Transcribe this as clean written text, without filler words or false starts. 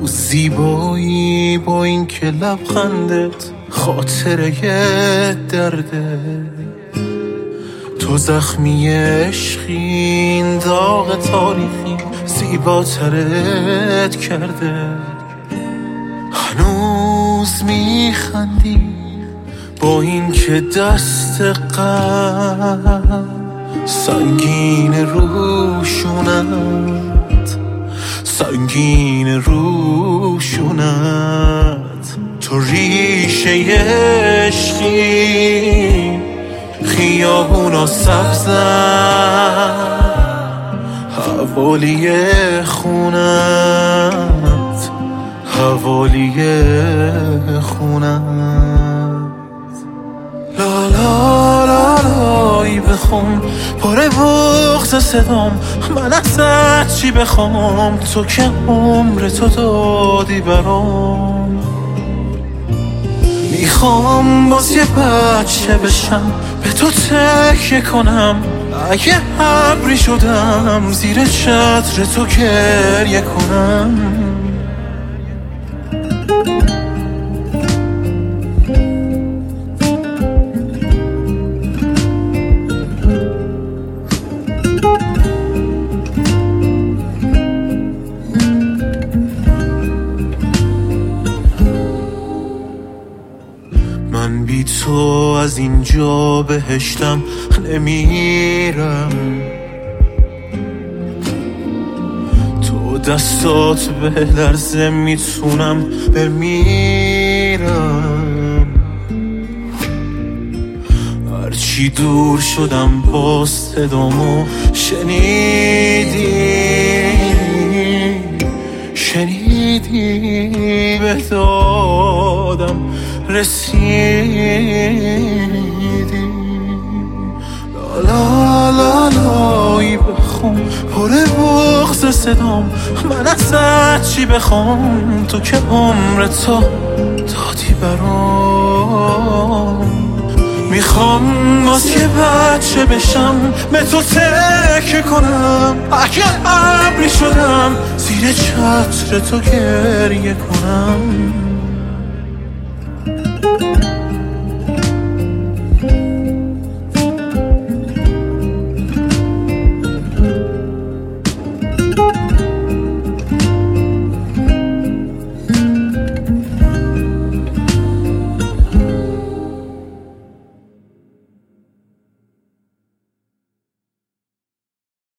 تو زیبایی با این که لبخندت خاطره درده، تو زخمی عشقین داغ تاریخی زیباترت کرده. هنوز میخندی با این که دست غم سنگین روشونت، سنگین روشونت. تو ریشه عشقی خیابونا سبزن، حوالی خونت، حوالی خونت. لا لا لا لایی بخون پاره بغض صدام، من ازت چی بخوام تو که عمر تو دادی برام. میخوام باز یه بچه بشم به تو تکیه کنم، اگه ابری شدم زیر چتر تو گریه کنم. من بی تو از اینجا بهشتم نمیرم، تو دستات به لرزه میتونم بمیرم. هرچی دور شدم باز صدامو شنیدی به دادم رسیدی. لا لا لایی بخون پره بغض صدام، من ازت چی بخوام تو که عمر تو دادی برام. میخوام باز یه بچه بشم به تو تکیه کنم، اگه ابری شدم زیر چتر تو گریه کنم.